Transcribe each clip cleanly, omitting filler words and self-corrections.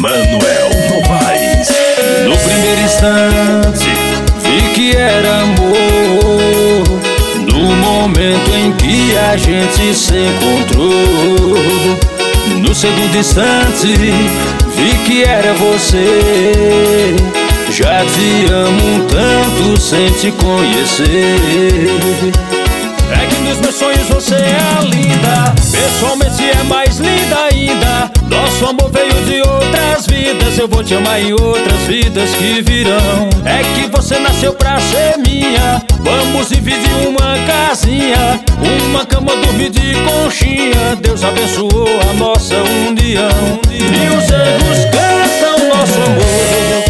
Manuel Novaes. No primeiro instante vi que era amor, no momento em que a gente se encontrou. No segundo instante vi que era você, já te amo tanto sem te conhecer. É que nos meus sonhos você é a linda, pessoalmente é mais linda ainda. Nosso amor veio de outras vidas, eu vou te amar em outras vidas que virão. É que você nasceu pra ser minha, vamos dividir uma casinha, uma cama, dormir de conchinha. Deus abençoou a nossa união, e os erros cantam nosso amor.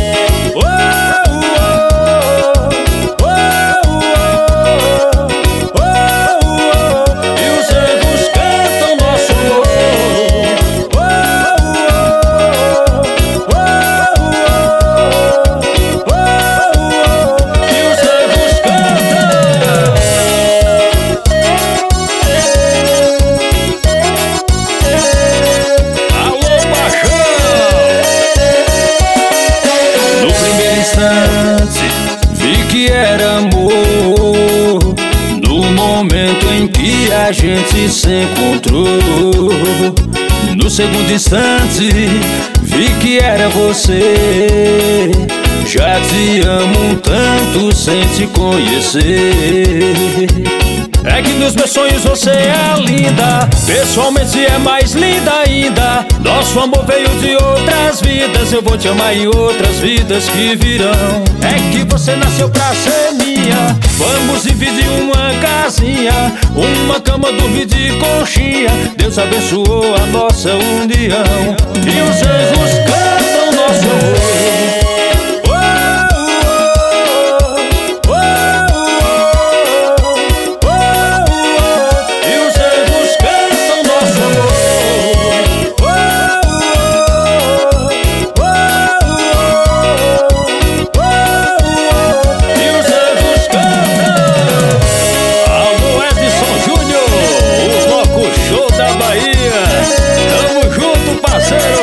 Vi que era amor, no momento em que a gente se encontrou. No segundo instante vi que era você, já te amo tanto sem te conhecer. É que nos meus sonhos você é a linda, pessoalmente é mais linda ainda. Nosso amor veio de outras vidas, eu vou te amar em outras vidas que virão. É que você nasceu pra ser minha, vamos dividir uma casinha, uma cama, dormir de conchinha. Deus abençoou a nossa união, e os erros cantam nosso amor. Show da Bahia, tamo junto, parceiro.